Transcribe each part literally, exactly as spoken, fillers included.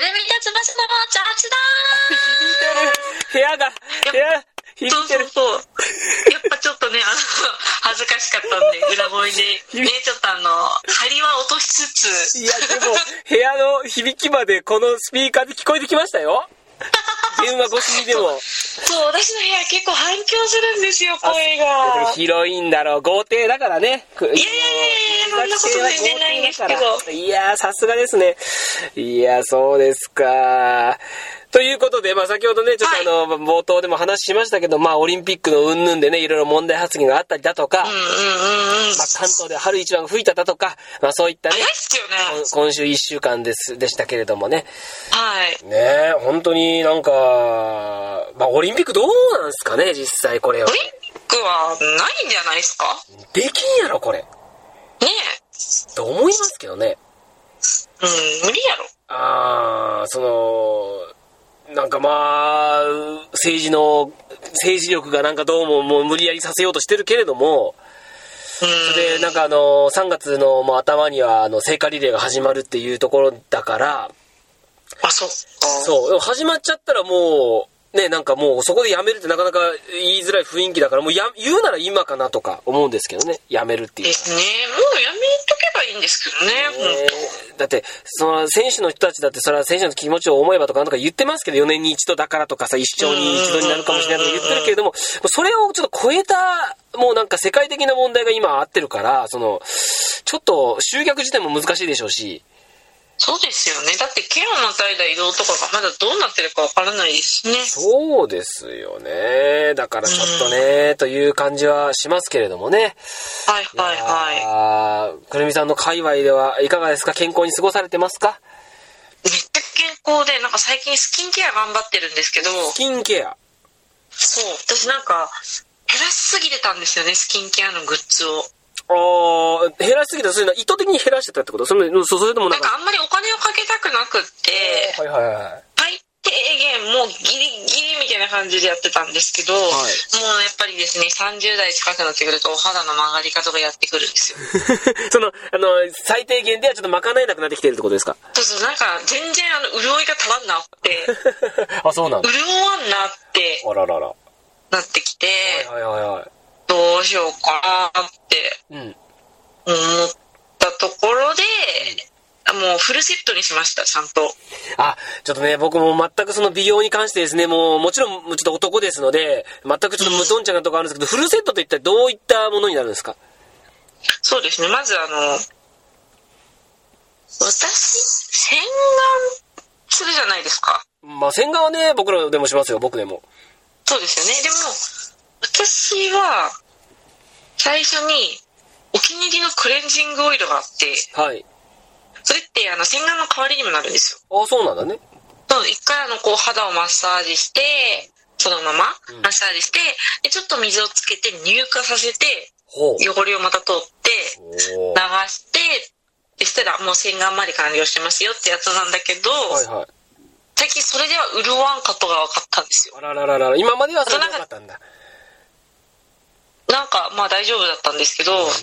ルミと翼の雑談響いてる。部屋が、部屋、響いてる。 そうそうそう。やっぱちょっとね、あの、恥ずかしかったんで、裏声で、ね、ちょっとあの、張りは落としつつ。 いや、でも、部屋の響きまでこのスピーカーで聞こえてきましたよ。電話越しにでも。 そう、私の部屋結構反響するんですよ、声が。 広いんだろう、豪邸だからね。 いやいやいやいや、そんなこと全然ないんですけど。 いやー、さすがですね。いや、そうですか。ということで、まあ先ほどね、ちょっとあの、はい、冒頭でも話しましたけど、まあオリンピックの云々でね、いろいろ問題発言があったりだとか、うんうんうん、まあ関東で春一番が吹いただとか、まあそういったね、 早いっすよね、 今週いっしゅうかんです、でしたけれどもね。 はい。 ねえ、本当になんか、まあオリンピックどうなんですかね、実際これは。 オリンピックはないんじゃないですか？ できんやろ、これ。ねえ。 と思いますけどね。 うん、無理やろ。 あー、その、なんかまあ政治の政治力がなんかどうももう無理やりさせようとしてるけれども、それでなんかあのさんがつのもう頭にはあの聖火リレーが始まるっていうところだから、 あ、そうそう始まっちゃったらもうね、なんかもうそこでやめるってなかなか言いづらい雰囲気だからもうや言うなら今かなとか思うんですけどね、やめるっていうですね。もうやめとけばいいんですけどね。 えー、だってその選手の人たちだってそれは選手の気持ちを思えばとかなんとか言ってますけど、よねんに一度だからとかさ、一生に一度になるかもしれないとか言ってるけれども、それをちょっと超えたもうなんか世界的な問題が今あってるから、そのちょっと集客自体も難しいでしょうし。 そうですよね。だって県をまたいだ移動とかがまだどうなってるかわからないですね。 そうですよね。だからちょっとね、うん、という感じはしますけれどもね。 はいはいはい。 くるみさんの界隈ではいかがですか？健康に過ごされてますか？ めっちゃ健康で、なんか最近スキンケア頑張ってるんですけど。 スキンケア？ そう。私なんか減らしすぎてたんですよね、スキンケアのグッズを。 ああ、減らしすぎた、そういうの意図的に減らしてたってこと？それ、それともなんか、 なんかあんまりお金をかけたくなくって、 はいはいはい、 最低限もうギリギリみたいな感じでやってたんですけど、はい、もうやっぱりですね、さんじゅう代近くなってくるとお肌の曲がり方がやってくるんですよ。 そのあの最低限ではちょっと賄えなくなってきてるってことですか？ そうそう、なんか全然あの潤いが足らんなってあ、そうなんだ。 潤わんなってあらららなってきて、 はいはいはいはい、 どうしようかなって思ったところで、うん、もうフルセットにしました、ちゃんと。 あ、ちょっとね、僕も全くその美容に関してですね、もうもちろんちょっと男ですので全くちょっと無頓着なところあるんですけど、うん、フルセットといったらどういったものになるんですか？ そうですね、まずあの私洗顔するじゃないですか。 まあ洗顔はね、僕らでもしますよ、僕でも。 そうですよね。でも私は最初にお気に入りのクレンジングオイルがあって、はい、それってあの洗顔の代わりにもなるんですよ。 あ、そうなんだね。 そう、一回あのこう肌をマッサージしてそのままマッサージして、うん、でちょっと水をつけて乳化させて汚れをまた取って流して、でしたらもう洗顔まで完了してますよってやつなんだけど、はいはい、最近それでは潤わんことが分かったんですよ。 あらららら、今まではそれで分かったんだ。 なんかまあ大丈夫だったんですけど、うん、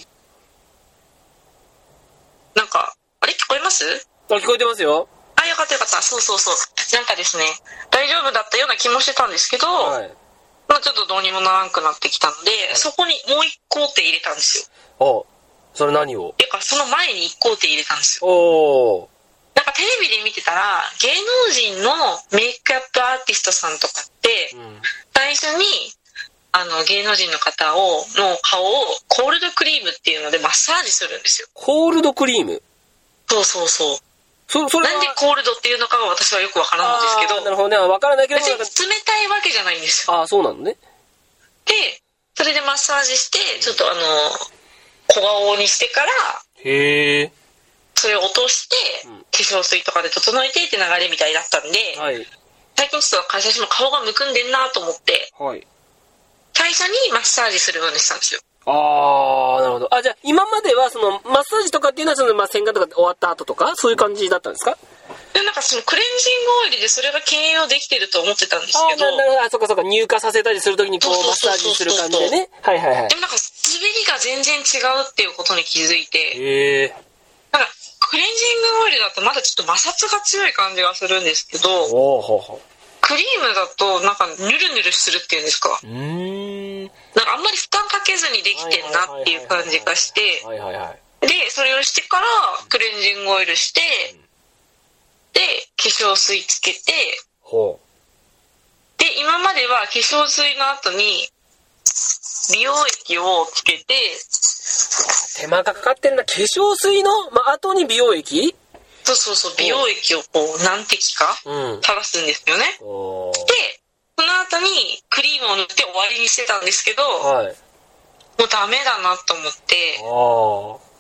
なんかあれ聞こえます？ あ、聞こえてますよ。 あ、よかったよかった。そうそうそう、なんかですね、大丈夫だったような気もしてたんですけど、はい、まあ、ちょっとどうにもならんくなってきたので、はい、そこにもう一工程入れたんですよ。 お、それ何を？ てかその前に一工程入れたんですよ。 お、 なんかテレビで見てたら芸能人のメイクアップアーティストさんとかって、うん、最初にあの芸能人の方をの顔をコールドクリームっていうのでマッサージするんですよ。 コールドクリーム？ そうそうそう。 そそれなんでコールドっていうのかは私はよくわからないんですけど。 なるほどね、わからないけど、 別に冷たいわけじゃないんですよ。 ああ、そうなのね。 で、それでマッサージしてちょっとあの小顔にしてから、へえ、それを落として、うん、化粧水とかで整えてって流れみたいだったんで、はい、最近ちょっと会社でも顔がむくんでんなと思って、はい、最初にマッサージするようにしたんですよ。 ああ、なるほど。あ、じゃあ今まではそのマッサージとかっていうのはその、まあ、洗顔とか終わった後とかそういう感じだったんですか？ でなんかそのクレンジングオイルでそれが兼用できてると思ってたんですけど、 あ、なるほど、あ、そっかそっか、乳化させたりするときにこうマッサージする感じでね。はいはいはい。 でもなんか滑りが全然違うっていうことに気づいて、 へえ。 なんかクレンジングオイルだとまだちょっと摩擦が強い感じがするんですけど、 おーほうほう。 クリームだとなんかヌルヌルするっていうんですか。 うーん。 なんかあんまり負担かけずにできてんなっていう感じがして、 はいはいはい。 で、それをしてからクレンジングオイルして、で、化粧水つけて、 ほう。で、今までは化粧水の後に美容液をつけて、 手間がかかってるな。化粧水の、ま、後に美容液？ そうそうそう、美容液をこう何滴か垂らすんですよね。 うん、で、 その後にクリームを塗って終わりにしてたんですけど、はい、もうダメだなと思って、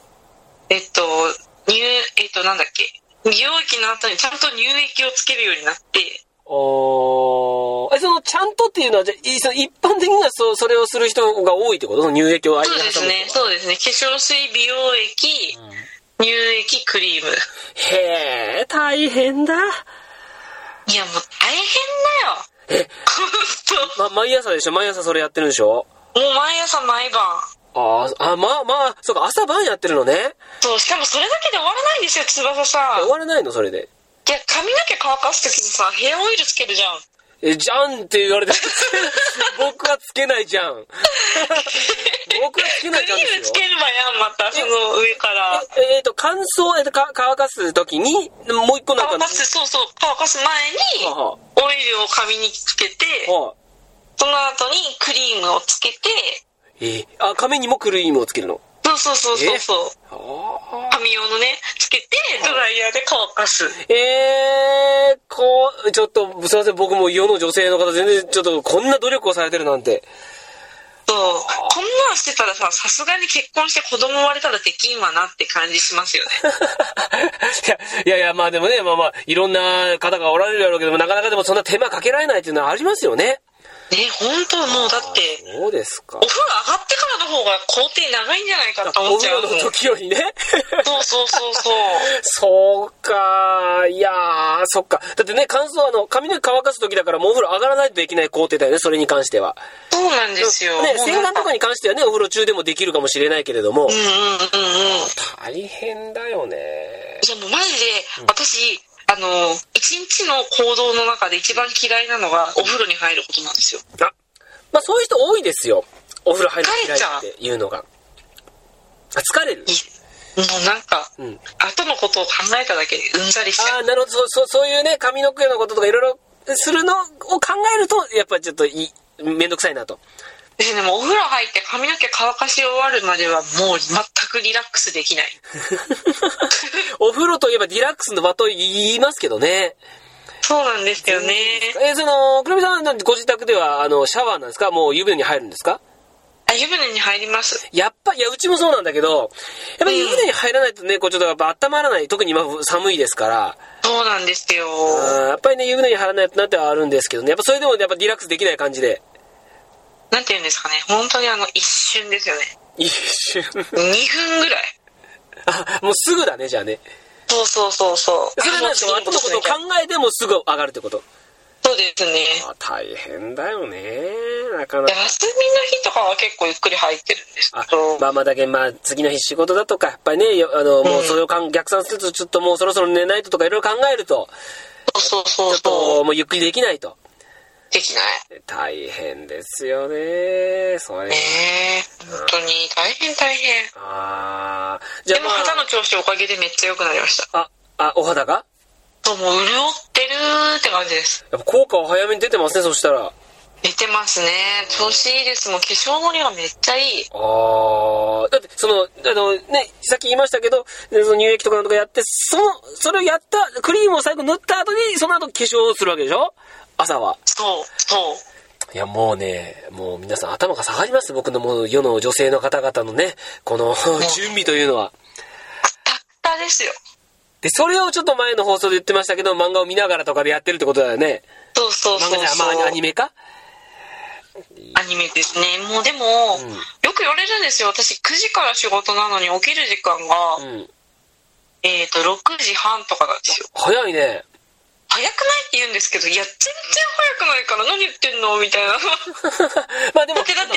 えっと、乳、えっと、なんだっけ、美容液の後にちゃんと乳液をつけるようになって、 おえ、その、ちゃんとっていうのは、じゃその一般的にはそそれをする人が多いってこと？その乳液を間に挟む。 そうですね、そうですね。化粧水、美容液、うん、乳液、クリーム。 へえ、大変だ。 いや、もう大変だよ。 えま、毎朝でしょ？毎朝それやってるんでしょ？もう毎朝毎晩。 ああ、まあまあ、そうか、朝晩やってるのね。 そう、しかもそれだけで終わらないんですよ、翼さん。 終わらないのそれで。 いや、髪の毛乾かすときにさ、ヘアオイルつけるじゃん。 え、じゃんって言われて僕はつけないじゃん。僕はつけないじゃんですよ。クリームつけるわやん、また、その上から。 え、えーと、乾燥、えーと、か、乾かすときに、もう一個なんか。 乾かす、そうそう、乾かす前に、ははオイルを髪につけて、はその後にクリームをつけて、 えー、あ、髪にもクリームをつけるの？ そうそうそうそうそう。髪用のね、つけて、ドライヤーで乾かす。 えー、こう、ちょっと、すいません、僕も世の女性の方、全然、ちょっと、こんな努力をされてるなんて。 そう。こんなんしてたらさ、さすがに結婚して子供生まれたらできんわなって感じしますよね。 いや、いやいや、まあでもね、まあまあ、いろんな方がおられるやろうけども、なかなかでもそんな手間かけられないっていうのはありますよね。 ね、本当もうだってそうですか。 お風呂上がってからの方が工程長いんじゃないかと思っちゃう。 お風呂の時よりね。 そうそうそうそう。 そうか。いやー、そっか。だってね、乾燥、あの、髪の毛乾かす時だからもうお風呂上がらないとできない工程だよね、それに関しては。 そうなんですよ。 ね、洗顔とかに関してはね、お風呂中でもできるかもしれないけれども。 うんうんうんうん。 大変だよね。 いやもうマジで、私、うんあの、一日の行動の中で一番嫌いなのがお風呂に入ることなんですよ。 あ、まあそういう人多いですよ。お風呂入るの嫌いっていうのが。あ、疲れる？ もうなんか、うん、後のことを考えただけでうんざりしちゃう。 あ、なるほど。そう、そう、そういうね、髪の毛のこととかいろいろするのを考えると、やっぱりちょっといい、めんどくさいなと。 ですね、もうお風呂入って髪の毛乾かし終わるまではもう全くリラックスできない。 お風呂といえばリラックスの場と言いますけどね。 そうなんですよね。 えー、その、くるみさんはご自宅では、あの、シャワーなんですか？もう湯船に入るんですか？ あ、湯船に入ります。 やっぱ、いや、うちもそうなんだけど、やっぱり湯船に入らないとね、こうちょっとやっぱ温まらない。特に今寒いですから。 そうなんですよ。 やっぱりね、湯船に入らないとなってはあるんですけどね。やっぱそれでもやっぱリラックスできない感じで。 なんて言うんですかね。本当にあの、一瞬ですよね。 一瞬。にふんぐらい。 あ、もうすぐだね、じゃあね。 そうそうそうそう。 それなんですか？後のことを考えてもすぐ上がるってこと？ そうですね。 あ、大変だよね。なかなか。 休みの日とかは結構ゆっくり入ってるんですけど。 あ、まあまあだけど、まあ次の日仕事だとか、やっぱりね、あの、もうそれを逆算すると、ちょっともうそろそろ寝ないととかいろいろ考えると、 そうそうそう。 ちょっともうゆっくりできないと。 できない。 大変ですよね。それ。 ねえ、本当に大変大変。 ああ。 じゃあ、でも肌の調子おかげでめっちゃ良くなりました。 あ、あ、お肌が？ そう、もう潤ってるって感じです。 やっぱ効果は早めに出てますね、そしたら。 出てますね。調子いいです。もう化粧のりがめっちゃいい。 ああ。だって、その、あの、ね、さっき言いましたけど、その乳液とかなんとかやって、その、それをやった、クリームを最後塗った後に、その後化粧をするわけでしょ？朝は。 そう、そう。 いや、もうね、もう皆さん頭が下がります。僕のもう世の女性の方々のね、この準備というのは。 たったですよ。 で、それをちょっと前の放送で言ってましたけど、漫画を見ながらとかでやってるってことだよね。 そうそうそうそう。 漫画じゃ、まあアニメか？ アニメですね。もうでも、うん、よく言われるんですよ。私くじから仕事なのに起きる時間が、うん、えっと、ろくじはんとかなんですよ。 早いね。 早くないって言うんですけど、いや、全然早くないから何言ってんのみたいな。 まあでも、 だって、だって、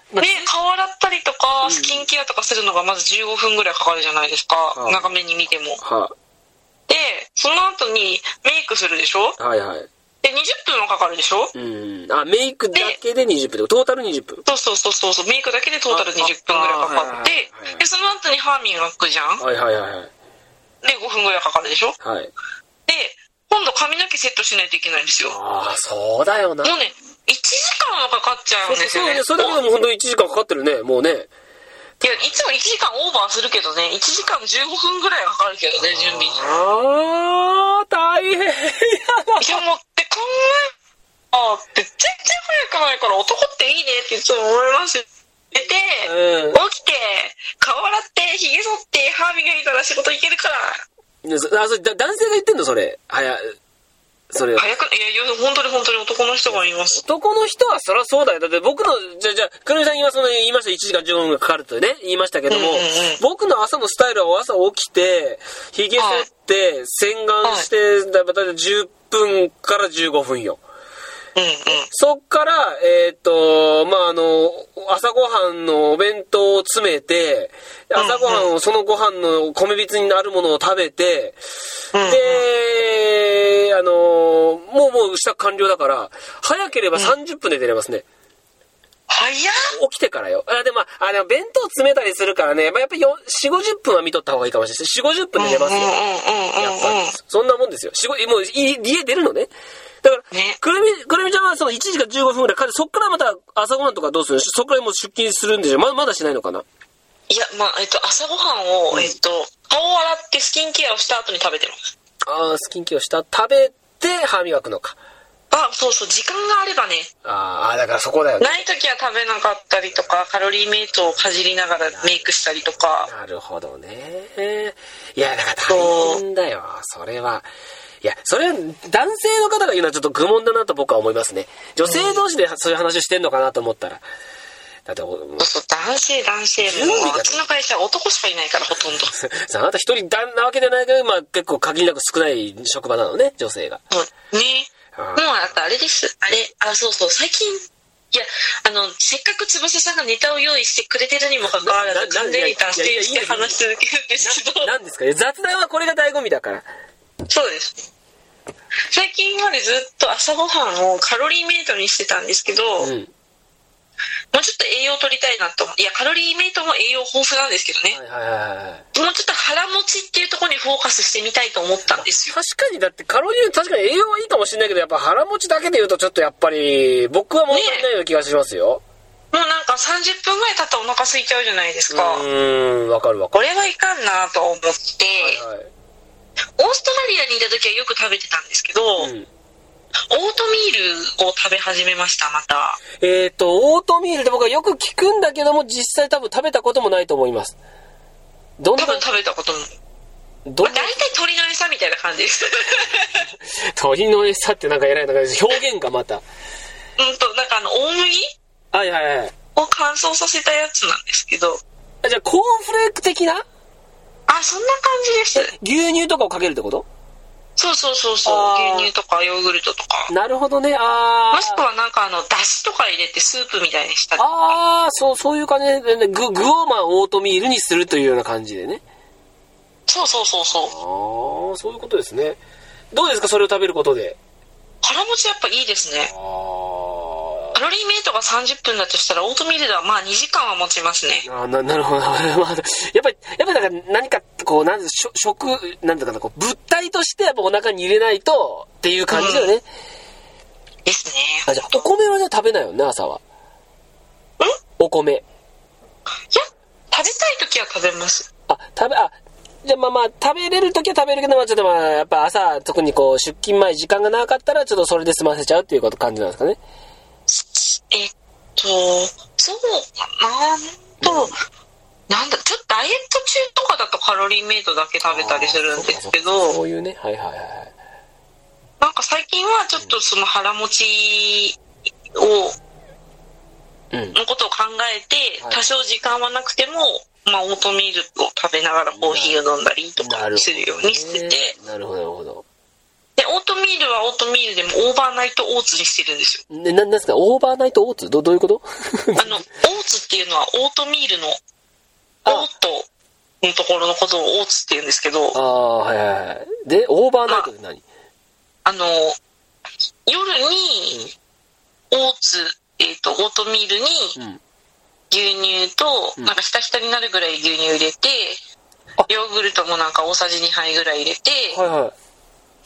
ね、顔洗ったりとかスキンケアとかするのがまずじゅうごふんぐらいかかるじゃないですか、はあ、長めに見ても、はあ、でその後にメイクするでしょ、はいはい、でにじゅっぷんはかかるでしょ、うん、あメイクだけでにじゅっぷんでトータルにじゅっぷん、そうそうそうそう、メイクだけでトータルにじゅっぷんぐらいかかって、はいはい、でその後に歯磨くじゃん、はいはいはい、でごふんぐらいかかるでしょ、はい、で今度髪の毛セットしないといけないんですよ。ああそうだよな、もうねいちじかんはかかっちゃうんですよね。そうそう、それだけでも本当にいちじかんかかってるね、もうね。いや、いつもいちじかんオーバーするけどね、いちじかんじゅうごふんぐらいはかかるけどね、準備に。ああ、大変やな。いや、もうって考え、あって全然早くないから男っていいねっていつも思いますよ。寝て、うん、起きて、顔洗って、髭剃って、歯磨いたら仕事行けるから。あ、それ男性が言ってんのそれ。はや。それ早く、いやいや本当に本当に男の人が言います。男の人はそりゃそうだよ。だって僕のじゃじゃくるみさん今その言いましたいちじかんじゅうごふんがかかるとね言いましたけども、うんうんうん、僕の朝のスタイルは朝起きてひげ剃って洗顔して、はい、だいたいじゅっぷんからじゅうごふんよ。うんうん、そっからえっ、ー、とまああの朝ごはんのお弁当を詰めて朝ごはんをそのご飯の米びつになるものを食べて、うんうん、であのもうもう支度完了だから早ければさんじゅっぷんで出れますね、うん、早っ起きてからよ。あでもあでも弁当詰めたりするからね、まあ、やっぱりよんじゅうごじゅっぷんは見とった方がいいかもしれない。よんじゅうごじゅっぷんで出ますよ、やっぱりそんなもんですよ。もう家出るのね。だから、ね、くるみ、くるみちゃんはそのいちじかんじゅうごふんぐらいかかって、そっからまた朝ごはんとかどうする？そっからもう出勤するんでしょ？まだまだしないのかな？いや、まあ、えっと、朝ごはんを、うん、えっと、顔を洗ってスキンケアをした後に食べてます。ああ、スキンケアをした、食べて歯磨くのか。あ、そうそう、時間があればね。ああ、だからそこだよね。ない時は食べなかったりとか、カロリーメイトをかじりながらメイクしたりとか。なるほどね。いや、だから大変だよ、それは。いや、それは男性の方が言うのはちょっと愚問だなと僕は思いますね。女性同士でそういう話してんのかなと思ったら。だってそうそう、男性男性もううちの会社は男しかいないからほとんど。あなた一人なわけじゃないけど、まあ結構限りなく少ない職場なのね、女性が。そうね。もうあとあれです。あれ、あ、そうそう、最近、いや、あの、せっかく翼さんがネタを用意してくれてるにもかかわらず、完全に脱線して話し続けるんですけど。なんですかね、雑談はこれが醍醐味だから。そうです。最近までずっと朝ごはんをカロリーメイトにしてたんですけど、うん、もうちょっと栄養取りたいなと。いや、カロリーメイトも栄養豊富なんですけどね、はいはいはいはい、もうちょっと腹持ちっていうところにフォーカスしてみたいと思ったんですよ。確かにだってカロリー確かに栄養はいいかもしれないけど、やっぱ腹持ちだけで言うとちょっとやっぱり僕は物足りないような気がしますよ、ね、もうなんかさんじゅっぷんぐらい経ったらお腹空いちゃうじゃないですか。うーん、わかるわかる。これはいかんなと思って、はいはい、オーストラリアにいた時はよく食べてたんですけど、うん、オートミールを食べ始めました、また。えっと、オートミールって僕はよく聞くんだけども、実際多分食べたこともないと思います。どんな多分食べたことも。どんな、まあ、大体鳥の餌みたいな感じです。鳥の餌ってなんか偉い、なんか表現がまた。うんと、なんかあの、大麦はいはいはい。を乾燥させたやつなんですけど。あ、じゃあコーンフレーク的な？あ、そんな感じです。牛乳とかをかけるってこと？そうそうそうそう。牛乳とかヨーグルトとか。なるほどね。ああ。もしくはなんかあの、だしとか入れてスープみたいにしたりとか。ああ、そう、そういう感じで、具、具をまあオートミールにするというような感じでね。そうそうそうそう。ああ、そういうことですね。どうですか、それを食べることで。腹持ちやっぱいいですね。ああ。カロリーメイトがさんじゅっぷんだとしたらオートミールではまあにじかんは持ちますね。ああ、な、なるほど。やっぱり、やっぱりなんか何かこう、なん食、なんだかな、こう、物体としてやっぱお腹に入れないとっていう感じだよね。うん、ですね。あ、じゃあ、お米はね、食べないよね、朝は。ん？お米。いや、食べたい時は食べます。あ、食べ、あ、じゃあまあまあ、食べれる時は食べるけど、まあちょっとまあ、やっぱ朝、特にこう、出勤前時間がなかったら、ちょっとそれで済ませちゃうっていうこと感じなんですかね。えっと、そうかなと、なんだ、ちょっとダイエット中とかだとカロリーメイトだけ食べたりするんですけど、そういうね、はいはいはい。なんか最近はちょっとその腹持ちを、うん、のことを考えて、多少時間はなくても、まあオートミールを食べながらコーヒーを飲んだりとかするようにしてて、なるほど、なるほど。で、オートミールはオートミールでもオーバーナイトオーツにしてるんですよ。ね、な、なんですかオーバーナイトオーツど、どういうことあの、オーツっていうのはオートミールのオートのところのことをオーツって言うんですけど、 ああ、はいはいはい。で、オーバーナイトって何？ あ、あの、夜に、オーツ、えっと、オートミールに、牛乳と、うん、なんかひたひたになるぐらい牛乳入れて、ヨーグルトもなんか大さじにはいぐらい入れて、 はいはい、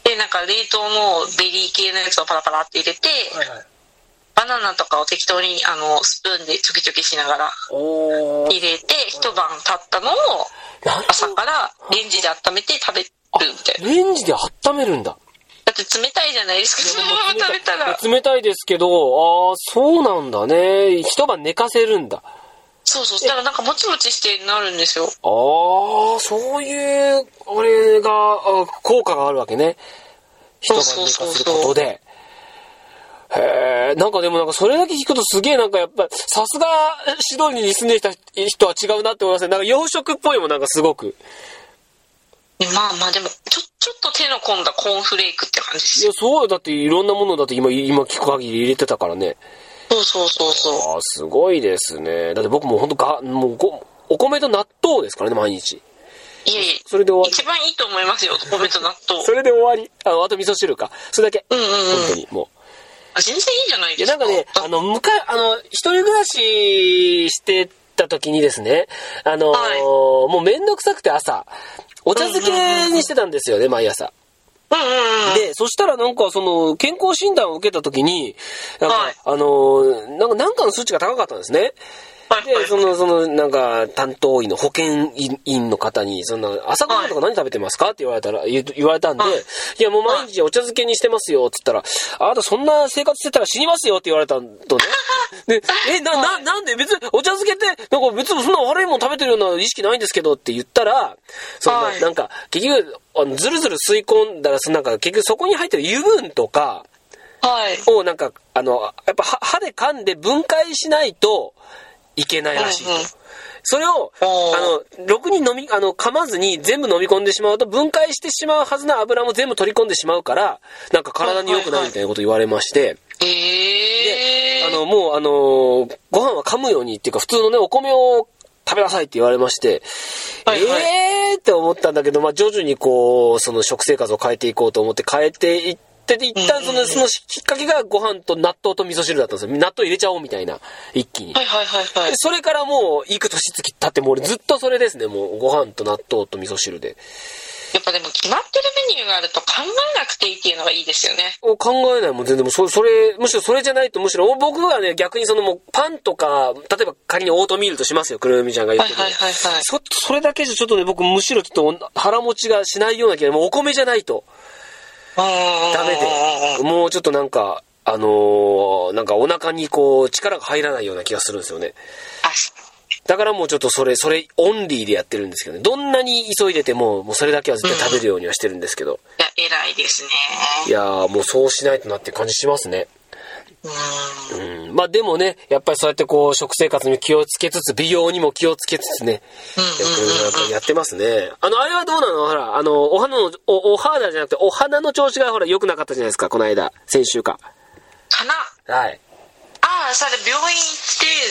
で、なんか冷凍のベリー系のやつをパラパラって入れて、はいはい、バナナとかを適当にあのスプーンでちょきちょきしながら入れて、一晩経ったのを朝からレンジで温めて食べるみたいな。 レンジで温めるんだ。 だって冷たいじゃないですか、そのまま食べたら。 冷たいですけど、ああ、そうなんだね。一晩寝かせるんだ。 そうそう、だからなんかもちもちしてなるんですよ。 ああ、そういう、あれが、効果があるわけね。一晩寝かせることで。へえ、なんかでもなんかそれだけ聞くとすげえなんかやっぱ、さすがシドニーに住んできた人は違うなって思いますね。なんか洋食っぽいもん、なんかすごく。 まあまあでも、ちょ、ちょっと手の込んだコーンフレークって感じですよ。いや、そうよ。だっていろんなものだって今、今聞く限り入れてたからね。 そうそうそうそう。 ああ、すごいですね。だって僕もほんとが、もうご、お米と納豆ですからね、毎日。 いえいえ。 それで終わり。 一番いいと思いますよ、お米と納豆。 それで終わり。あ、あと味噌汁か。それだけ。 うんうんうん。 本当に、もう。 あ、全然いいじゃないですか。 いや、なんかね、あの、むか、あの、一人暮らししてた時にですね、あの、はい、もうめんどくさくて朝、お茶漬けにしてたんですよね、毎朝。 うんうんうん、 で、そしたらなんかその健康診断を受けた時に、なんか、はい、あのなんかなんかの数値が高かったんですね。で、その、その、なんか、担当医の保健員の方に、そんな、朝ごはんとか何食べてますかって言われたら、言われたんで、はい、いや、もう毎日お茶漬けにしてますよ、つったら、あなたそんな生活してたら死にますよって言われたんとね。で、え、な、な、なんで別に、お茶漬けって、なんか別にそんな悪いもん食べてるような意識ないんですけどって言ったら、そんな、はい、なんか、結局、あのずるずる吸い込んだら、なんか、結局そこに入ってる油分とか、 はい。 をなんか、あの、やっぱ歯で噛んで分解しないと、いけないらしいと。うんうん、それを、あの、ろくに飲み、あの、噛まずに全部飲み込んでしまうと、分解してしまうはずの油も全部取り込んでしまうから、なんか体に良くないみたいなこと言われまして。 えー、 で、あの、もう、あの、ご飯は噛むようにっていうか、普通のね、お米を食べなさいって言われまして、はいはい、えーって思ったんだけど、まあ、徐々にこう、その食生活を変えていこうと思って変えていって、で、一旦その、そのきっかけがご飯と納豆と味噌汁だったんですよ。納豆入れちゃおうみたいな、一気に。 はいはいはいはい。 それからもう、幾年月経ってもう俺ずっとそれですね、もうご飯と納豆と味噌汁で。 やっぱでも決まってるメニューがあると考えなくていいっていうのがいいですよね。 考えないもん全然もうそ、それ、むしろそれじゃないとむしろ、僕はね、逆にそのもうパンとか、例えば仮にオートミールとしますよ、くるみちゃんが言ってる。 はいはいはいはい。 そ、それだけじゃちょっとね、僕むしろちょっと腹持ちがしないような気が、もうお米じゃないと。ダメで、もうちょっとなんか、あのー、なんかお腹にこう力が入らないような気がするんですよね。だからもうちょっとそれ、それオンリーでやってるんですけどね。どんなに急いでても、もうそれだけは絶対食べるようにはしてるんですけど。うん、 いや、偉いですね。 いやー、もうそうしないとなって感じしますね。うん、うん、まあでもね、やっぱりそうやってこう食生活に気をつけつつ、美容にも気をつけつつね、うん、やってますね。あの、あれはどうなの？ほら、あの、お肌の、お、お肌じゃなくて、お花の調子がほら良くなかったじゃないですか、この間、先週か。 花？ はい。 ああ、それ病院行って、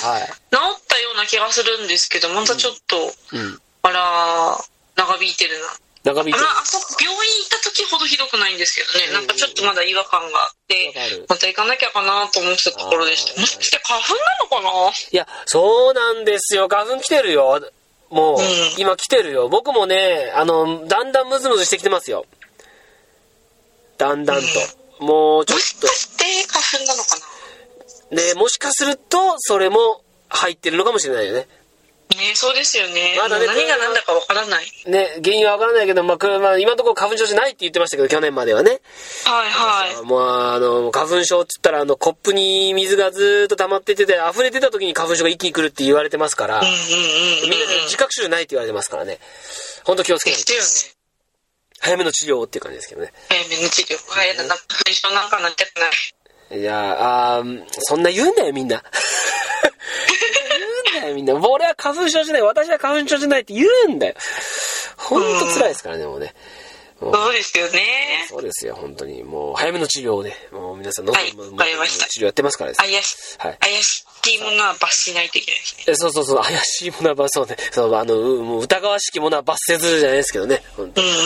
はい、治ったような気がするんですけど、またちょっと、うん、あら、長引いてるな。 長引いてる。 あ、あそこ病院行った時ほどひどくないんですけどね、なんかちょっとまだ違和感があって、また行かなきゃかなと思ってたところでした。もしかして花粉なのかな？ いや、そうなんですよ。花粉来てるよ。もう、うん、今来てるよ。僕もね、あの、だんだんムズムズしてきてますよ。だんだんと。うん、もうちょっと。もしかして花粉なのかな？ ね、もしかすると、それも入ってるのかもしれないよね。 ね、そうですよね。まだね、何が何だかわからない。 ね、原因はわからないけど、まあ、まあ、今のところ花粉症じゃないって言ってましたけど、去年まではね。 はいはい。 もう、あの、花粉症って言ったら、あの、コップに水がずっと溜まっててて、溢れてた時に花粉症が一気に来るって言われてますから、うんうんうんうん、みんな自覚症ないって言われてますからね。ほんと気をつけないと。ですよね。早めの治療っていう感じですけどね。 早めの治療。早めの花粉症なんかなっちゃってない。 いや、あー、そんな言うんだよ、みんな。言うんだよ、みんな。俺は花粉症じゃない、私は花粉症じゃないって言うんだよ。ほんと辛いですからね、もうね。 そうですよね。 そうですよ、本当に。もう、早めの治療をね、もう皆さんの、 はい、わかりました。 治療やってますからですね。 怪し、はい、怪しいものは罰しないといけないですね。 そうそうそう、怪しいものは罰、そうね。そう、あの、もう疑わしきものは罰せずじゃないですけどね。本当に。うんうんうん。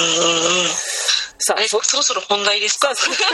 さあ、そ、そろそろ本題ですか？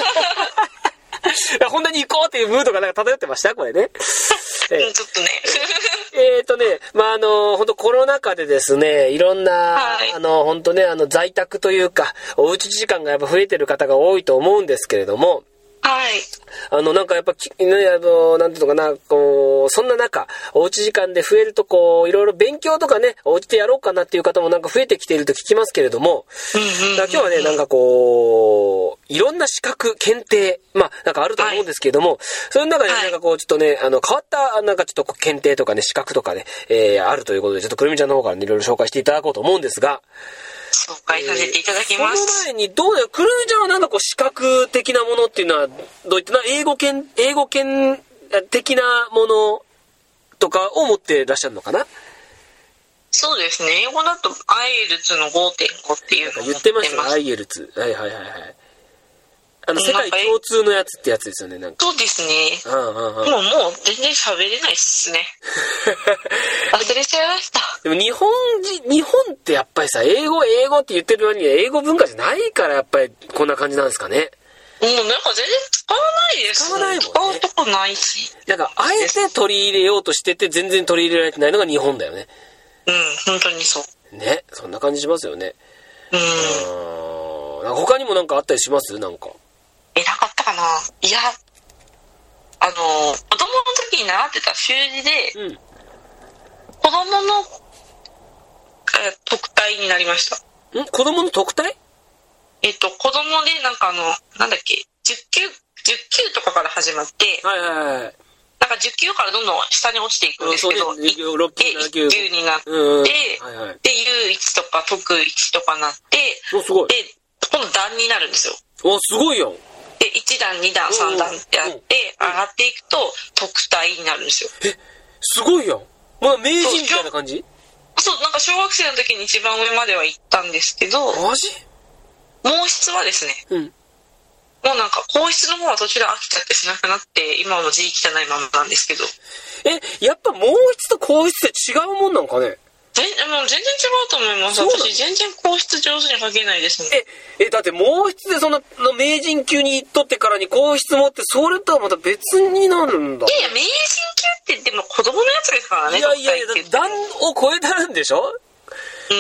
本題に行こうっていうムードがなんか漂ってましたこれね。 えー、ちょっとね。 えっとね、まあ、あの、本当コロナ禍でですね、いろんな、はい、あの、本当ね、あの、在宅というか、おうち時間がやっぱ増えてる方が多いと思うんですけれども、 はい。 あの、なんかやっぱ、ね、あの、なんていうのかな、こう、そんな中、おうち時間で増えると、こう、いろいろ勉強とかね、おうちでやろうかなっていう方もなんか増えてきていると聞きますけれども、だ今日はね、なんかこう、いろんな資格、検定、まあ、なんかあると思うんですけれども、はい、その中でなんかこう、ちょっとね、あの、変わった、なんかちょっと検定とかね、資格とかね、えー、あるということで、ちょっとくるみちゃんの方からね、いろいろ紹介していただこうと思うんですが、 紹介させていただきます。 えー、その前にどうだよ、くるみちゃんはなんかこう資格的なものっていうのはどういったな、英語圏英語圏的なものとかを持ってらっしゃるのかな？ そうですね。英語だとアイエルツの ごてんご っていうのを言ってましたね。アイエルツ。はいはいはいはい。あの世界共通のやつってやつですよね。なんかそうですね。 うんうんうん、もうもう全然喋れないっすね。忘れちゃいました。 でも日本人日本ってやっぱりさ、英語英語って言ってる割には英語文化じゃないからやっぱりこんな感じなんですかね。 もうなんか全然使わないです。 使わないもんね。 使うとこないし。 なんかあえて取り入れようとしてて全然取り入れられてないのが日本だよね。 うん、本当にそう。 ね、そんな感じしますよね。 うん。 うーん。他にもなんかあったりします？なんか。 え、なかったかな。いや、あの、子供の時に習ってた習字で、うん、子供の、え特待になりました。 ん？子供の特待？ えっと、子供でなんかあの、なんだっけ、じゅっ級、じゅっ級とかから始まって、 はいはいはい。 なんかじゅっ級からどんどん下に落ちていくんですけど、 ろっ級、なな級いっ級になって、うんはいはい、で、唯一とか特一とかなって、 おすごい。 で、今度段になるんですよ。 お、すごいよ。 で、いち段、に段、さん段ってやって、上がっていくと、特待になるんですよ。 え、すごいやん。まあ、名人みたいな感じ？ そう、なんか小学生の時に一番上までは行ったんですけど、 マジ？ 毛筆はですね、 うん。 もうなんか、硬筆の方は途中で飽きちゃってしなくなって、今も字汚いままなんですけど。 え、やっぱ毛筆と硬筆って違うもんなんかね？ 全もう全然違うと思います。私全然硬筆上手に書けないですね。 え、え、だって毛筆でそんな名人級に行っとってからに硬筆持って、それとはまた別になるんだ。 いやいや、名人級ってでも子供のやつですからね。 いやいやいや、段を超えたるんでしょ？うん。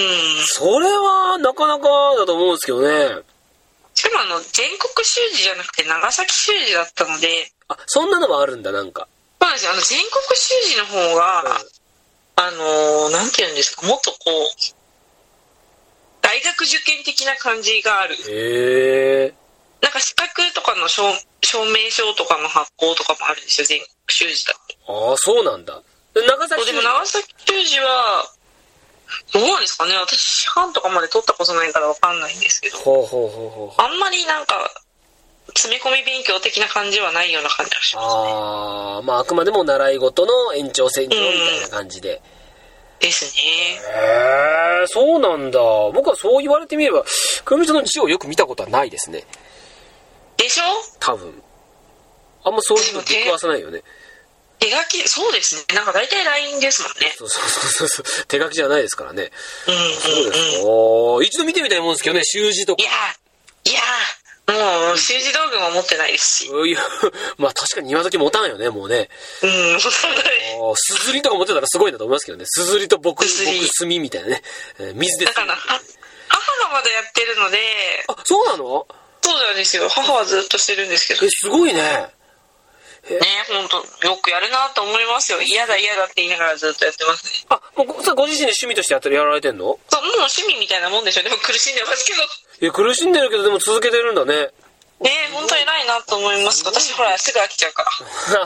それはなかなかだと思うんですけどね。 しかもあの、全国習字じゃなくて長崎習字だったので。 あ、そんなのもあるんだ、なんか。 そうなんですよ。あの、全国習字の方が、うん、あのー、なんて言うんですか、もっとこう、大学受験的な感じがある。 へー。 なんか資格とかの証、証明書とかの発行とかもあるんですよ、全国習字だと。 ああ、そうなんだ。長崎習字。 でも長崎習字は、どうなんですかね、私、師範とかまで取ったことないからわかんないんですけど。 ほうほうほうほう。 あんまりなんか、詰め込み勉強的な感じはないような感じがしますね。 ああ、まああくまでも習い事の延長線上みたいな感じで。 うん、ですね。 へえ、そうなんだ。僕はそう言われてみれば、くるみちゃんの字をよく見たことはないですね。 でしょ？ 多分。あんまそういうの出くわさないよね。 手書き、そうですね。なんか大体 ライン ですもんね。 そうそうそうそう。手書きじゃないですからね。 うんうんうん。 そうですか。おー、一度見てみたいもんですけどね、習字とか。 いやいやもう、習字道具も持ってないですし。 いや、まあ確かに今時持たんよね、もうね。 うん、持たない。 すずりとか持ってたらすごいなと思いますけどね。すずりと僕、僕墨みたいなね。えー、水で。 だから、母がまだやってるので。 あ、そうなの？ そうなんですよ。母はずっとしてるんですけど。 え、すごいね。 ね、本当よくやるなと思いますよ。嫌だ嫌だって言いながらずっとやってますね。 あ、もうご, ご自身で趣味としてやってるやられてんの？ そう、もう趣味みたいなもんでしょ。でも苦しんでますけど。 いや、苦しんでるけどでも続けてるんだね。 ねえ、本当偉いなと思います。私ほらすぐ飽きちゃうから。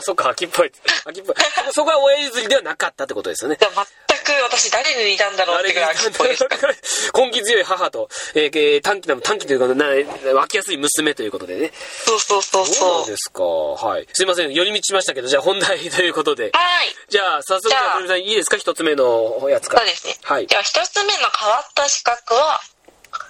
あ、そっか、飽きっぽい。飽きっぽい。そこは親譲りではなかったってことですよね。 全く私誰に似たんだろうってぐらい飽きっぽいですから。 根気強い母と、えー、短期な短期というかな飽きやすい娘ということでね。 そうそうそうそう。 そうですか。はい。すいません、寄り道しましたけど、じゃあ本題ということで。 はい。 じゃあ早速じゃあ、じゃあいいですか、一つ目のやつから。 そうですね。 はい。 じゃあ一つ目の変わった資格は。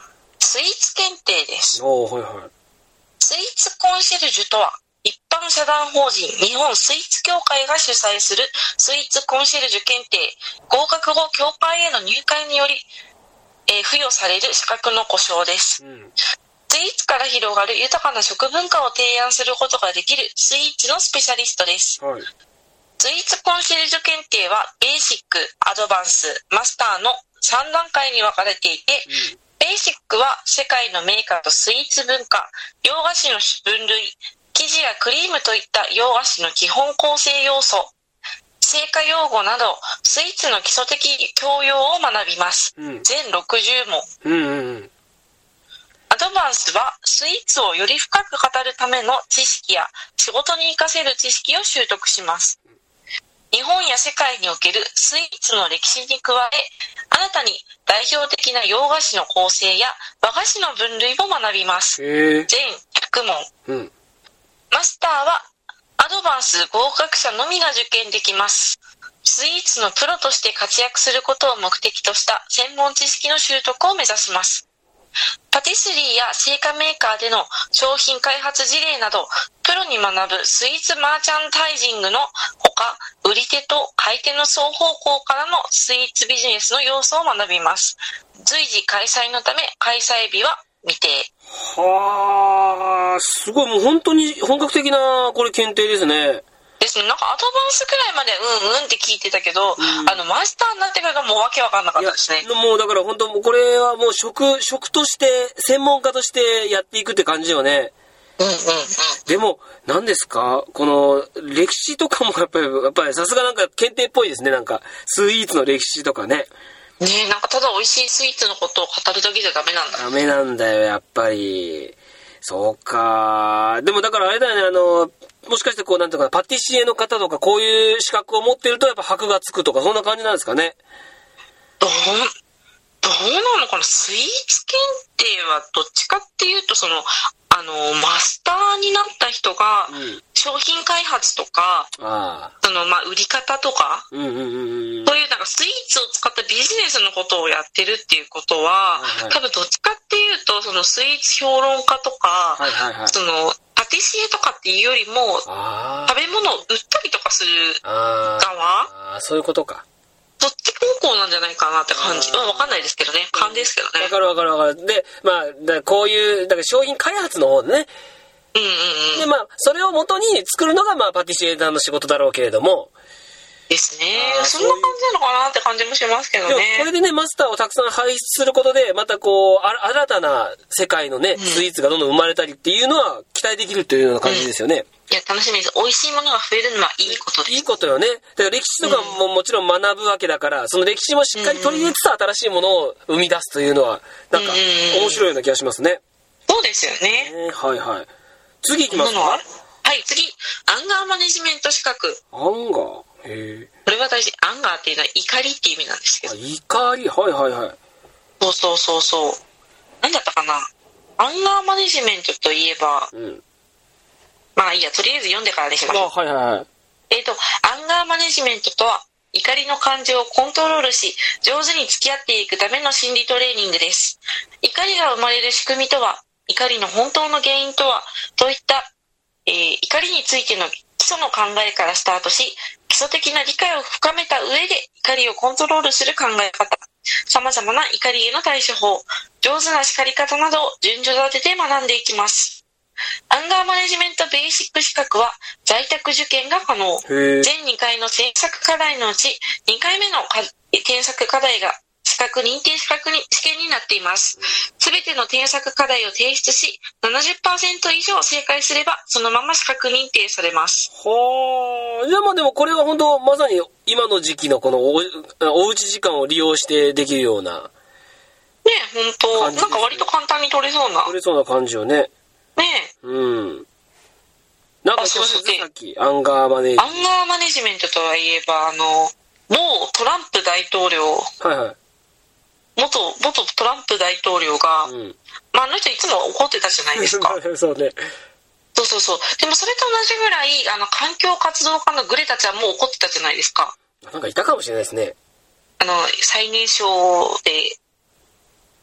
スイーツ検定です。 おー、はいはい。 スイーツコンシェルジュとは、一般社団法人日本スイーツ協会が主催するスイーツコンシェルジュ検定、合格後協会への入会により、えー、付与される資格の呼称です。うん、スイーツから広がる豊かな食文化を提案することができるスイーツのスペシャリストです。はい、スイーツコンシェルジュ検定はベーシック、アドバンス、マスターのさん段階に分かれていて、うん、ベーシックは世界の銘菓とスイーツ文化、洋菓子の分類、生地やクリームといった洋菓子の基本構成要素、製菓用語などスイーツの基礎的教養を学びます。うん、全ろくじゅう問。うんうんうん、アドバンスはスイーツをより深く語るための知識や仕事に活かせる知識を習得します。日本や世界におけるスイーツの歴史に加え、新たに代表的な洋菓子の構成や和菓子の分類も学びます。全ひゃく問。うん、マスターはアドバンス合格者のみが受験できます。スイーツのプロとして活躍することを目的とした専門知識の習得を目指します。パティスリーや製菓メーカーでの商品開発事例など、プロに学ぶスイーツマーチャンタイジングのほか、売り手と買い手の双方向からのスイーツビジネスの要素を学びます。随時開催のため、開催日は未定。 はあ、すごい、もう本当に本格的なこれ検定ですね。 ですね、なんかアドバンスくらいまでうんうんって聞いてたけど、うん、あのマスターになってからがもうわけわかんなかったですね。 もうだから本当これはもう職職として専門家としてやっていくって感じよね。うんうんうん。でも何ですか、この歴史とかもやっぱりやっぱりさすがなんか検定っぽいですね。なんかスイーツの歴史とかね。 ねえ、なんかただ美味しいスイーツのことを語るだけじゃダメなんだ。 ダメなんだよやっぱり。そうか。でもだからあれだよね、あのもしかしてこうなんていうかパティシエの方とかこういう資格を持ってるとやっぱ箔がつくとかそんな感じなんですかね。 どうどうなのかな。スイーツ検定はどっちかっていうとそのあのマスターになった人が商品開発とか、うん、あそのまあ売り方とか、うんうんうん、そういうなんかスイーツを使ったビジネスのことをやってるっていうことは、はいはい、多分どっちかっていうとそのスイーツ評論家とか、はいはいはい、そのパティシエとかっていうよりも食べ物を売ったりとかする側、 ああそういうことか。 そっち方向なんじゃないかなって感じ。まあわかんないですけどね。勘ですけどね。 わかるわかるわかる。で、まあだこういうだから商品開発の方でね。うんうんうん。でまあそれを元に作るのがまあパティシエさんの仕事だろうけれども。 ですね。そんな感じなのかなって感じもしますけどね。でもこれでねマスターをたくさん輩出することでまたこうあ新たな世界のね、うん、スイーツがどんどん生まれたりっていうのは期待できるというような感じですよね。うん、 いや楽しみです。美味しいものが増えるのはいいことです。 いいことよね。だから歴史とかももちろん学ぶわけだから、うん、その歴史もしっかり取り入れつつ新しいものを生み出すというのはなんか面白いような気がしますね。 そうですよね。 ねはいはい。次いきますか。はい次アンガーマネジメント資格。 アンガー。へえ。 これは大事。アンガーっていうのは怒りっていう意味なんですけど。 怒りはいはいはい。 そうそうそうそう。何だったかな。アンガーマネジメントといえば。うんまあいいや、とりあえず読んでからにしましょう。 はいはいはい。 えっと、アンガーマネジメントとは、怒りの感情をコントロールし、上手に付き合っていくための心理トレーニングです。怒りが生まれる仕組みとは、怒りの本当の原因とは、といった、えー、怒りについての基礎の考えからスタートし、基礎的な理解を深めた上で怒りをコントロールする考え方、様々な怒りへの対処法、上手な叱り方などを順序立てて学んでいきます。アンガーマネジメントベーシック資格は在宅受験が可能。全にかいの添削課題のうちにかいめの添削課題が資格認定資格に試験になっています。すべての添削課題を提出し ななじゅっパーセント 以上正解すればそのまま資格認定されます。 はあ。でもでもこれは本当まさに今の時期のこの お, おうち時間を利用してできるようなねえ本当、ね、なんか割と簡単に取れそうな取れそうな感じよね。 ねえ。うん。なんかそうそうさっきアンガーマネジメント。 アンガーマネジメントとはいえばあの某トランプ大統領。はいはい。元元トランプ大統領が、うん、まああの人いつも怒ってたじゃないですか。 そうね。 そうそうそう。でもそれと同じぐらいあの環境活動家のグレタちゃんも怒ってたじゃないですか。 なんかいたかもしれないですね。 あの最年少で。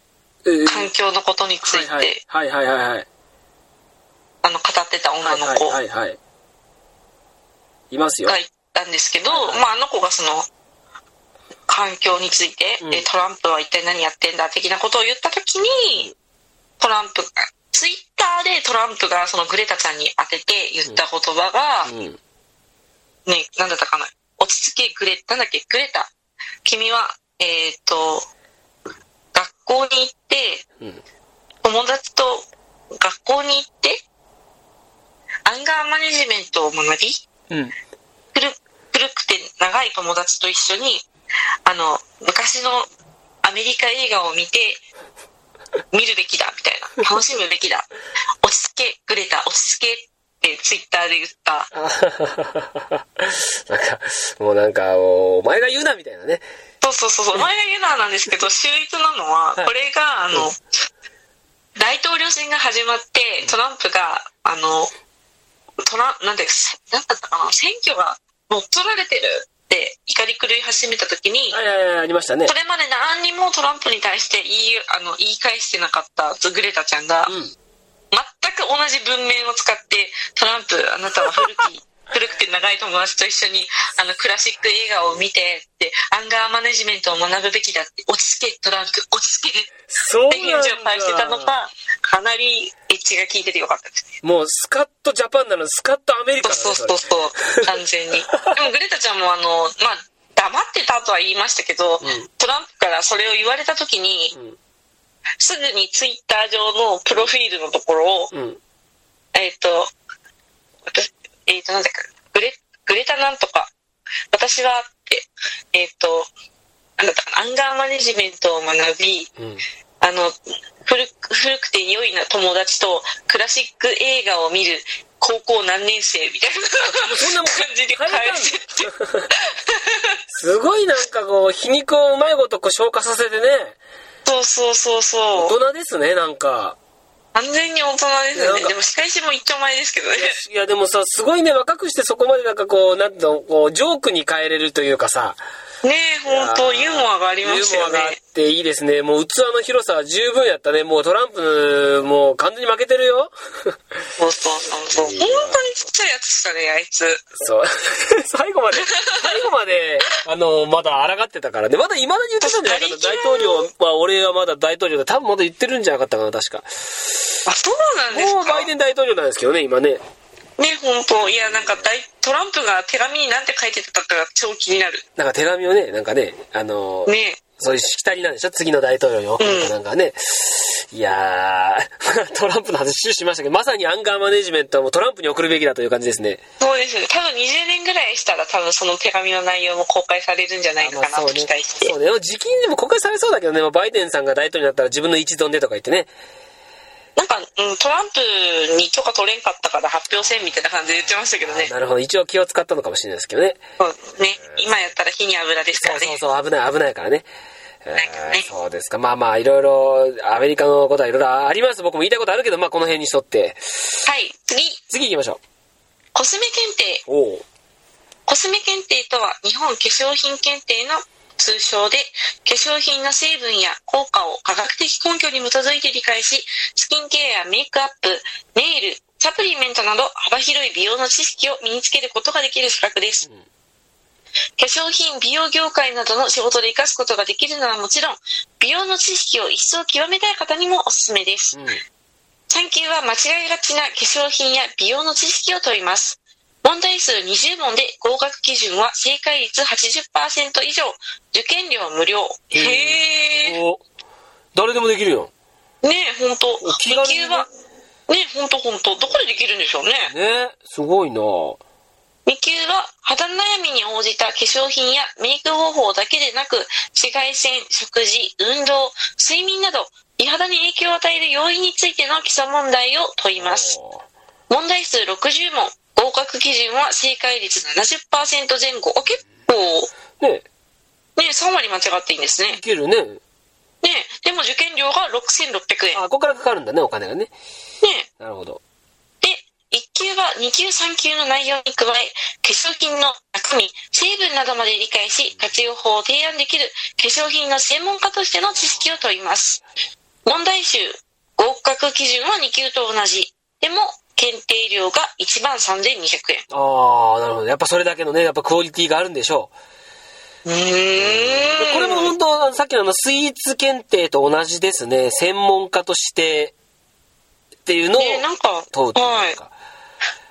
環境のことについて、 はいはいはいはい。 あの、語ってた女の子。 はいはいはいはい。いますよ。 がいたんですけど、 はいはい、 まあ、あの子がその、環境について、うん、トランプは一体何やってんだ的なことを言ったときに、トランプが、ツイッターでトランプがそのグレタちゃんに当てて言った言葉が、うんうん、ね、なんだったかな、落ち着けグレ、なんだっけ、グレタ、君は、えっと、学校に行って、うん、友達と学校に行って、アンガーマネジメントを学び、うん、古, 古くて長い友達と一緒にあの昔のアメリカ映画を見て見るべきだみたいな、楽しむべきだ、落ち着けグレタ落ち着けってツイッターで言ったなんかもうなんかお前が言うなみたいなね。 そうそうそうそうお前が言うななんですけど秀逸なのは、はい、これがあの、うん、大統領選が始まってトランプがあのトラなんでなんだったかな、選挙が乗っ取られてるって怒り狂い始めた時に、 あ、いやいやありましたね。 それまで何にもトランプに対して言いあの言い返してなかったグレタちゃんが、うん、全く同じ文面を使ってトランプあなたは古き古くて長い友達と一緒にあのクラシック映画を見てってアンガーマネジメントを学ぶべきだって落ち着けトランプ落ち着けって返事を返してたのがかなりエッジが効いててよかったですね。 もうスカッとジャパンなのスカッとアメリカなの、 そうそうそうそう完全にでもグレタちゃんもあの、まあ、黙ってたとは言いましたけど、うん、トランプからそれを言われた時に、うん、すぐにツイッター上のプロフィールのところを、うん、えっ、ー、と私えっ、ー、となんだかグレグレタなんとか私はってえっ、ー、となんだったかなアンガーマネジメントを学び、うん、あの 古, 古くて良いな友達とクラシック映画を見る高校何年生みたいなそんな感じで返せてすごいなんかこう皮肉をうまいことこう消化させてね。 そうそうそうそう大人ですねなんか。 完全に大人ですよね。でも仕返しも一丁前ですけどね。 いやでもさすごいね若くしてそこまでなんかこうなんていうのこうジョークに変えれるというかさ。 ねえ本当ユーモアがありますよね。ユーモアがあっていいですね。もう器の広さは十分やったね。もうトランプもう完全に負けてるよ。 そうそうそうそう。本当にちっちゃいやつしたねあいつ。 そう最後まで最後まであのまだ抗ってたからね。まだ未だに言ってたんじゃないかな。大統領は俺はまだ大統領だ多分まだ言ってるんじゃなかったかな確か。 あそうなんですか。 もうバイデン大統領なんですけどね今ね。 ね本当いやなんか大トランプが手紙に何て書いてたかが超気になる。 なんか手紙をねなんかねあのねそういうしきたりなんでしょ次の大統領に送るかなんかね、うん、いやートランプの話しましたけどまさにアンガーマネジメントはもうトランプに送るべきだという感じですね。 そうですね多分にじゅうねんぐらいしたら多分その手紙の内容も公開されるんじゃないのかなと期待して。 そうね時期にでも公開されそうだけどねバイデンさんが大統領になったら自分の一存でとか言ってねなんか、うん、トランプに許可取れんかったから発表せんみたいな感じで言ってましたけどね。 なるほど一応気を使ったのかもしれないですけどね。 そうね今やったら火に油ですからね。 そうそうそう危ない危ないからね。ねそうですかまあまあいろいろアメリカのことはいろいろあります僕も言いたいことあるけどまあこの辺にしとってはい次次行きましょう。 コスメ検定。おコスメ検定とは日本化粧品検定の通称で化粧品の成分や効果を科学的根拠に基づいて理解しスキンケアやメイクアップネイルサプリメントなど幅広い美容の知識を身につけることができる資格です、うん、化粧品美容業界などの仕事で活かすことができるのはもちろん美容の知識を一層極めたい方にもおすすめです、うん、さん級は間違いがちな化粧品や美容の知識を問います。問題数にじゅう問で合格基準は正解率 はちじゅっパーセント 以上受験料無料。へー誰でもできるよねえほんとに級はねえほんとほんとどこでできるんでしょうね。 ねすごいな。 に級は肌悩みに応じた化粧品やメイク方法だけでなく紫外線食事運動睡眠など美肌に影響を与える要因についての基礎問題を問います。問題数ろくじゅう問合格基準は正解率 ななじゅっパーセント 前後。あ結構ねねさん割間違っていいんですね。 いけるね。 ねでも受験料がろくせんろっぴゃくえん。 あここからかかるんだねお金がね。 ねなるほど。 でいっ級はに級さん級の内容に加え化粧品の中身成分などまで理解し活用法を提案できる化粧品の専門家としての知識を問います。 問題集合格基準はに級と同じ。でも検定料がいちまんさんぜんにひゃくえん。 ああ、なるほど。やっぱそれだけのね、やっぱクオリティがあるんでしょう。 うーん。 これも本当さっきのあのスイーツ検定と同じですね。専門家としてっていうのをね、なんか問うというか、 はい、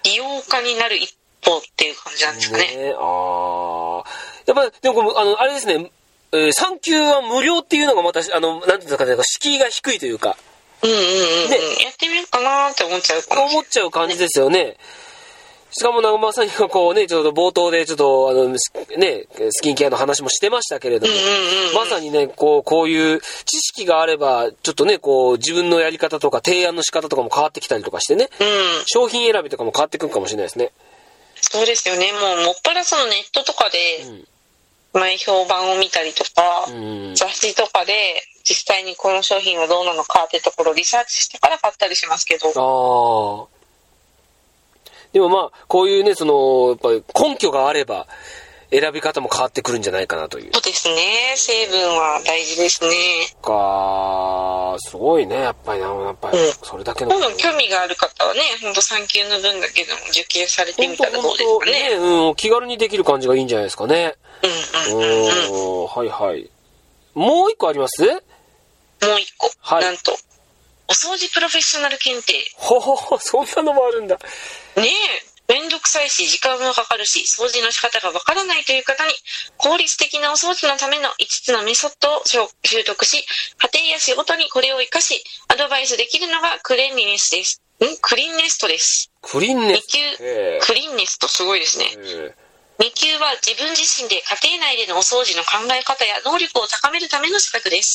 利用家になる一歩っていう感じなんですかね。 ね、ああ、やっぱでもあのあれですね、えー、さん級は無料っていうのがまたあのなんていうんですかね、敷居が低いというか、 うんうんうん、ね、やってみようかなって思っちゃうかもしれない。 思っちゃう感じですよね。しかもなんかまさにこうね、ちょっと冒頭でちょっとあのね、スキンケアの話もしてましたけれども、うんうんうん、まさにね、こう、こういう知識があれば、ちょっとね、こう、自分のやり方とか提案の仕方とかも変わってきたりとかしてね、うん、商品選びとかも変わってくるかもしれないですね。 そうですよね。もう、もっぱらそのネットとかで、うん、前評判を見たりとか、うん、雑誌とかで、実際にこの商品はどうなのかってところをリサーチしてから買ったりしますけど。 ああ。でもまあ、こういうね、その、やっぱり根拠があれば、選び方も変わってくるんじゃないかなという。 そうですね。成分は大事ですね。 か、すごいね、やっぱりな、やっぱり、それだけの。 うん、興味がある方はね、ほんとさん級の分だけでも受験されてみたらどうですかね。ね、 うん、気軽にできる感じがいいんじゃないですかね。 うんうんうん、 うん。はいはい。もう一個あります？もう一個。はい。なんと、お掃除プロフェッショナル検定。 ほほほ、そんなのもあるんだ。 ねえ、めんどくさいし時間もかかるし掃除の仕方がわからないという方に効率的なお掃除のためのいつつのメソッドを習得し、家庭や仕事にこれを活かしアドバイスできるのがクレンリネスです。んクリンネストです。 クリンネスト。 に級クリンネストすごいですね。に級は自分自身で家庭内でのお掃除の考え方や能力を高めるための資格です。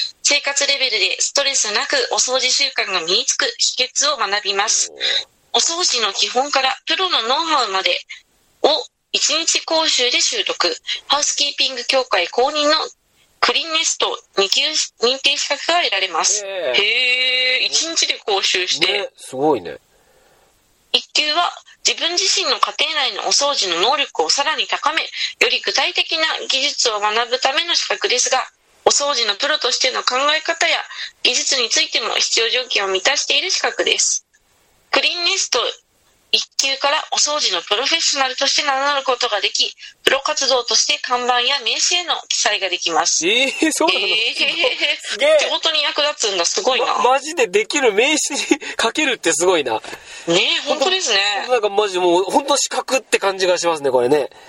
生活レベルでストレスなくお掃除習慣が身につく秘訣を学びます。お掃除の基本からプロのノウハウまでをいちにち講習で習得。ハウスキーピング協会公認のクリンネストに級認定資格が得られます。へえ、いちにちで講習して、 ね、すごいね。 いっ級は自分自身の家庭内のお掃除の能力をさらに高め、より具体的な技術を学ぶための資格ですが、お掃除のプロとしての考え方や技術についても必要条件を満たしている資格です。クリーンネストいっ級からお掃除のプロフェッショナルとして名乗ることができ、プロ活動として看板や名刺への記載ができます。 えー、そうなの？えー、 すげえ。仕事に役立つんだ、すごいな。 ま、マジでできる名刺にかけるってすごいな。ねえ、本当ですね。 なんかマジもう本当資格って感じがしますね、これね。うーん。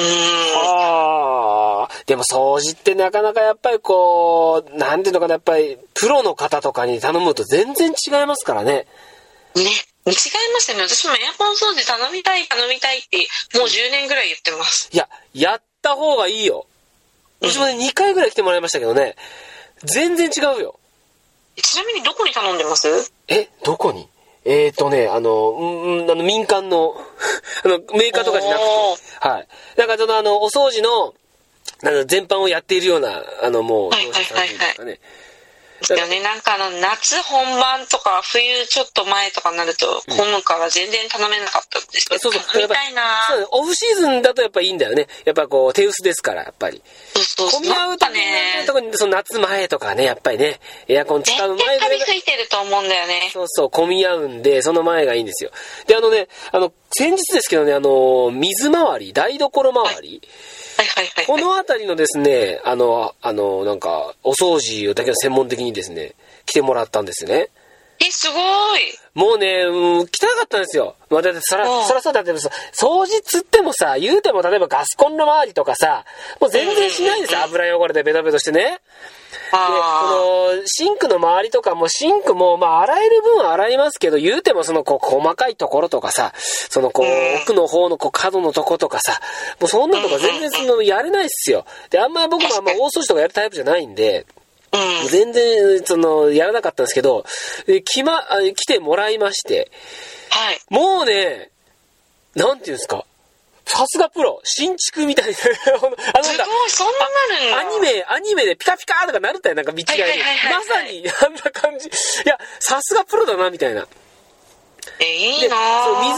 ああ。でも掃除ってなかなかやっぱりこう、なんていうのかな、やっぱりプロの方とかに頼むと全然違いますからね。 ね。違いましたね。私もエアコン掃除頼みたい頼みたいってもうじゅうねんぐらい言ってます。 いや、やった方がいいよ。私もね、にかいぐらい来てもらいましたけどね、全然違うよ。 ちなみにどこに頼んでます？ え、どこに？えーとね、あの、うん、あの民間のあのメーカーとかじゃなくて、はい。だからそのあのお掃除のあの全般をやっているようなあのもうはいはいはいはい。ですよね、なんかあの夏本番とか冬ちょっと前とかになると混むから全然頼めなかったんですけど、 そうそう、 頼みたいな。 そう、オフシーズンだとやっぱいいんだよね。やっぱこう手薄ですからやっぱり。 そうそうそう。 混み合うとね、特にその夏前とかね、やっぱりね、エアコン使う前ぐらい。 絶対カビ吹いてると思うんだよね。 そうそう、混み合うんでその前がいいんですよ。であのね、あの先日ですけどね、あの水回り、台所周り。はいはいはいはい、 この辺りのですね、あの、あの、なんか、お掃除だけの専門的にですね、来てもらったんですね。 え、すごい。 もうね、うん、汚かったんですよ。まあ、だってそら、そらそうだって、掃除つってもさ、言うても例えばガスコンロ周りとかさ、もう全然しないんですよ。油汚れでベタベタしてね。で、この、シンクの周りとかも、シンクも、まあ、洗える分は洗いますけど、言うてもその、こう、細かいところとかさ、その、こう、奥の方の、こう、角のとことかさ、もうそんなのとか全然その、やれないっすよ。で、あんまり僕もあんま大掃除とかやるタイプじゃないんで、全然、その、やらなかったんですけど、来ま、来てもらいまして、 はい。 もうね、なんていうんですか、さすがプロ、新築みたいな。あのなんかすごい、そんななるんだ。 アニメ、アニメでピカピカとかなるったよ、なんか道がいい。まさに、あんな感じ。いや、さすがプロだな、みたいな。 え、いいなそう、水回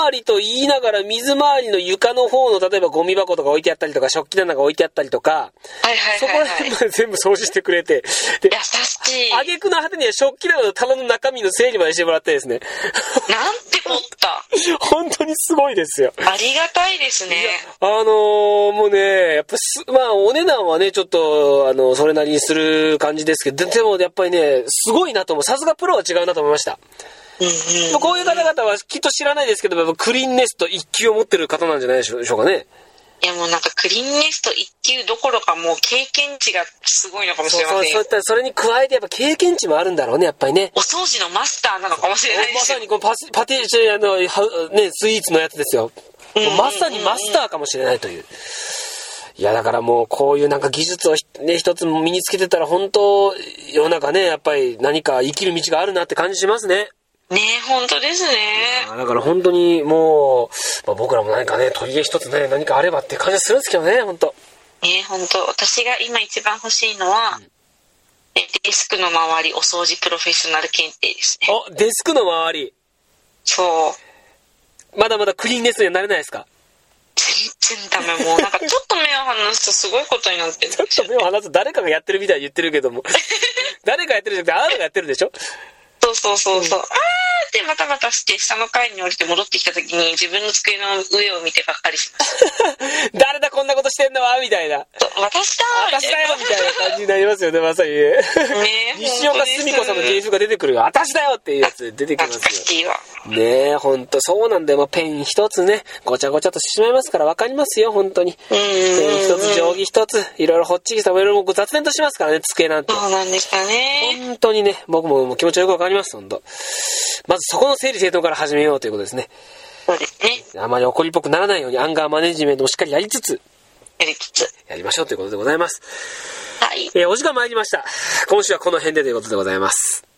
回りと言いながら水回りの床の方の例えばゴミ箱とか置いてあったりとか食器棚が置いてあったりとか、 はいはいはいはい、 そこら辺まで全部掃除してくれて、 で優しい。 挙句の果てには食器棚の棚の中身の整理までしてもらってですね。 なんてこった。 本当にすごいですよ。 ありがたいですね。 あのー、もうね、やっぱす、まあお値段はね、ちょっと、あの、それなりにする感じですけど、でもやっぱりね、すごいなと思う。さすがプロは違うなと思いました。 うんうん、 こういう方々はきっと知らないですけど、やっぱクリーンネスト一級を持ってる方なんじゃないでしょうかね。 いやもうなんかクリーンネスト一級どころかもう経験値がすごいのかもしれません。 そうそう、そういったそれに加えてやっぱ経験値もあるんだろうね、やっぱりね。 お掃除のマスターなのかもしれないですよ。 まさにこのパパティシエの、ね、スイーツのやつですよ。まさにマスターかもしれないという。いやだからもうこういうなんか技術をね一つ身につけてたら本当世の中ねやっぱり何か生きる道があるなって感じしますね。 ねえ本当ですね。 だから本当にもう、まあ、僕らも何かね取り柄一つね何かあればって感じがするんですけどね本当。 ねえ本当私が今一番欲しいのは、うん、デスクの周りお掃除プロフェッショナル検定ですね。 おデスクの周り。 そうまだまだクリーンネスにはなれないですか。 全然ダメ。もうなんかちょっと目を離すとすごいことになってる。 ちょっと目を離すと誰かがやってるみたいに言ってるけども誰かやってるじゃなくてあなたがやってるでしょ。 そうそうそうそう、うん、あーってまたまたして下の階に降りて戻ってきた時に自分の机の上を見てばっかりします誰だこんなことしてんのはみたいな。 私だ私だよみたいな感じになりますよねまさにね。ね西岡澄子さんの芸風が出てくるよ。私だよっていうやつ出てきますよ。 懐かしいわ。 ねえほんとそうなんだよ。もうペン一つねごちゃごちゃとしてしまいますから分かりますよ本当に。ペン一つ定規一ついろいろほっちりしたいろいろ雑念としますからね机なんて。 そうなんですかね。 本当にね僕ももう気持ちよく分かります本当。まずそこの整理整頓から始めようということですね。 そうですね。 あまり怒りっぽくならないようにアンガーマネジメントもしっかりやりつつやりつつやりましょうということでございます。 はい、 えー、お時間参りました。今週はこの辺でということでございます。